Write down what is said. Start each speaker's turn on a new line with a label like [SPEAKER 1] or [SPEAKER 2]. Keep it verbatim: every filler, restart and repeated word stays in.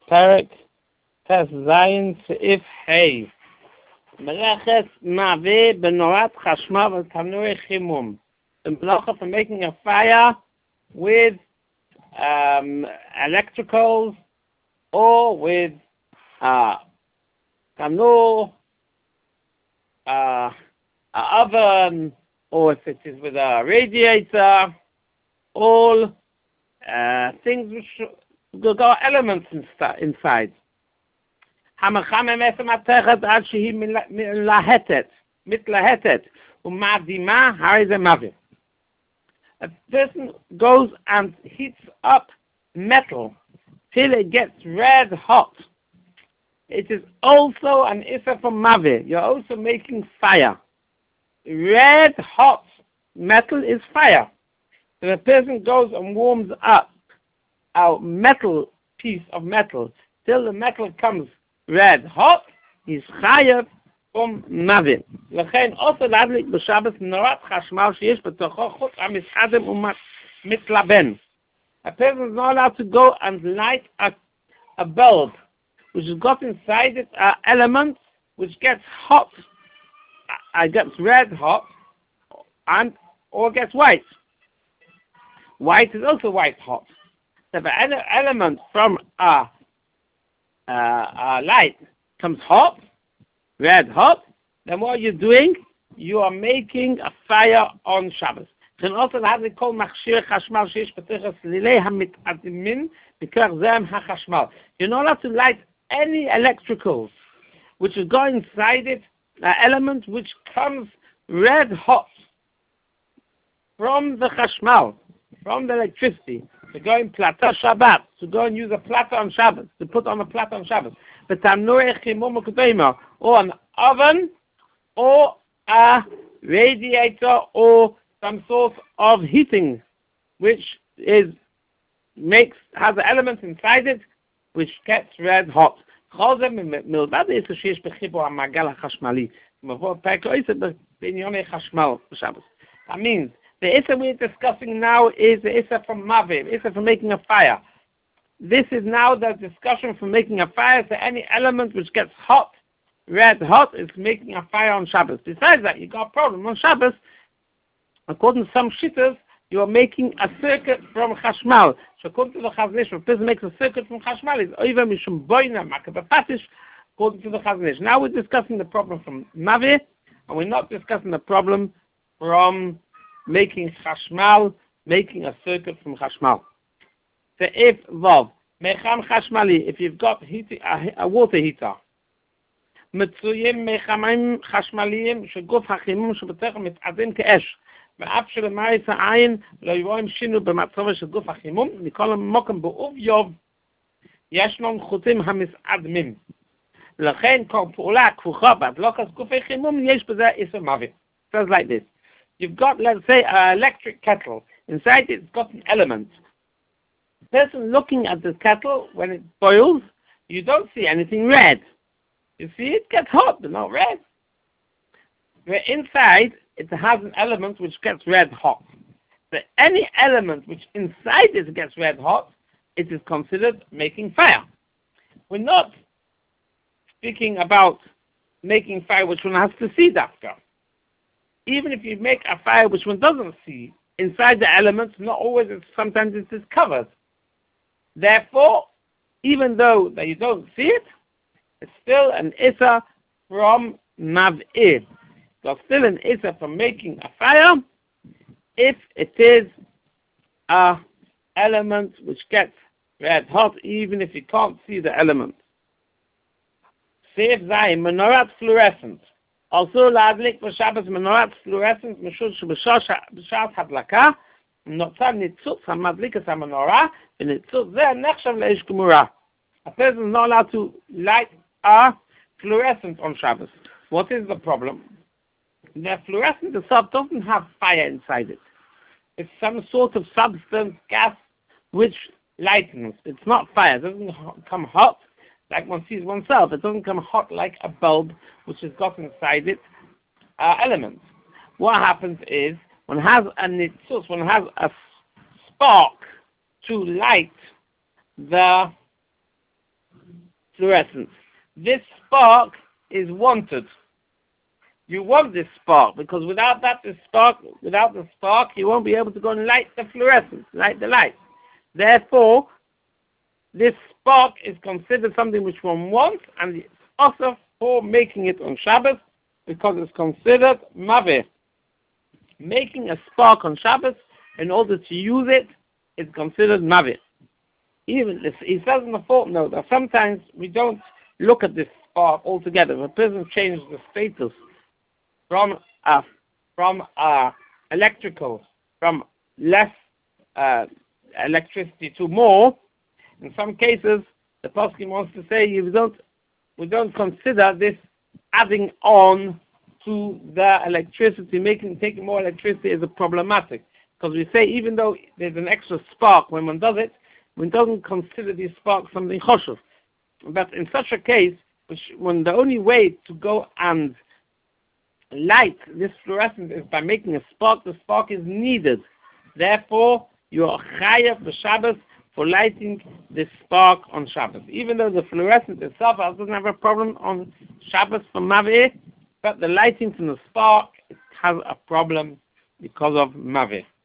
[SPEAKER 1] Perek Tes Zayin Seif Hey. Meleches Mavi Benorat Chashmal Tanuri Chimum. The melacha for making a fire with um, electricals or with uh, tanur, uh, an oven, or if it is with a radiator, all uh, things which got elements inside. המחמם את המתכת עד שהיא מלהטת, מתלהטת, ומעדימה, הרי זה מוות. A person goes and heats up metal till it gets red hot. It is also an issa for mave. You're also making fire. Red hot metal is fire. So the person goes and warms up a metal piece of metal till the metal comes red hot. He's chayav from mave. לכן also להדליק בשבת נורת חשמל שיש בתוכו חוץ המסעדם ומתלבן. A person is not allowed to go and light a, a bulb which has got inside it uh, elements which gets hot, uh, gets red hot, and or gets white. White is also white hot. So if an element from a, a, a light comes hot, red hot, then what you're doing, you are making a fire on Shabbos. Then also the call machshir chashmal sheish b'tichas lilei hamitadimin b'kar zem hachashmal. You're not allowed to light any electricals which is got inside it, an element which comes red hot from the chashmal, from the electricity, to go in plata Shabbat, to go and use a plata on Shabbos, to put on a plata on Shabbos, but or an oven, or a radiator, or some sort of heating, which is makes has an element inside it which gets red hot. That means the issa we're discussing now is the issa from Maviv, issa for making a fire. This is now the discussion for making a fire. So any element which gets hot, red hot, is making a fire on Shabbos. Besides that, you got a problem on Shabbos. According to some shittahs, you are making a circuit from Chashmal. So according to the Chaznish, if a person makes a circuit from Chashmal, it's over mishum boina makabapatish, according to the Chaznish. Now we're discussing the problem from Mavi, and we're not discussing the problem from making Chashmal, making a circuit from Chashmal. So if Vav, mecham Chashmali, if you've got heat, a, a water heater, מצויים מחמים חשמליים שגוף החימום שבתוכם מתעדן כאש ואף שלמעט העין לא יבואם שינו במצבו של גוף החימום מכל המוקם באוב יוב ישנם חוטים המסעדמים לכן כל פעולה כפוכה בהדלוקת גופי חימום יש בזה איסור מוות. Says like this. You've got, let's say, an electric kettle. Inside it's got an element. Person looking at the kettle, when it boils, you don't see anything red. You see it gets hot, but not red. Where inside, it has an element which gets red hot. So any element which inside it gets red hot, it is considered making fire. We're not speaking about making fire which one has to see dafka. Even if you make a fire which one doesn't see, inside the elements, not always, it's, sometimes it is covered. Therefore, even though that you don't see it, it's still an issa from mav'ir. So still an issa from making a fire if it is a element which gets red hot, even if you can't see the element. Seif Zayin, menorah fluorescent. Also, להדליק בשבת menorah fluorescent משום שבשעת הדלקה נוצר ניצוץ המדליק את המנורה וניצוץ זה נחשב לאש גמורה. A person is not allowed to light a fluorescent on Shabbos. What is the problem? The fluorescent itself doesn't have fire inside it. It's some sort of substance, gas, which lightens. It's not fire. It doesn't come hot like one sees oneself. It doesn't come hot like a bulb, which has got inside it uh, elements. What happens is, one has a nitzuz, one has a spark to light the fluorescence. This spark is wanted. You want this spark, because without that, the spark, without the spark, you won't be able to go and light the fluorescence, light the light. Therefore, this spark is considered something which one wants, and it's also for making it on Shabbos, because it's considered maveh. Making a spark on Shabbos in order to use it is considered maveh. Even this, he says in the footnote that sometimes we don't look at this spark altogether. If a person changes the status from a from a electrical, from less uh, electricity to more, in some cases the poskim wants to say you don't we don't consider this adding on to the electricity, making taking more electricity is a problematic, because we say even though there's an extra spark when one does it, one doesn't consider this spark something choshev. But in such a case, which when the only way to go and light this fluorescent is by making a spark, the spark is needed. Therefore, you are chayav b'Shabbos for lighting this spark on Shabbos. Even though the fluorescent itself doesn't have a problem on Shabbos for Maveh, but the lighting from the spark has a problem because of Maveh.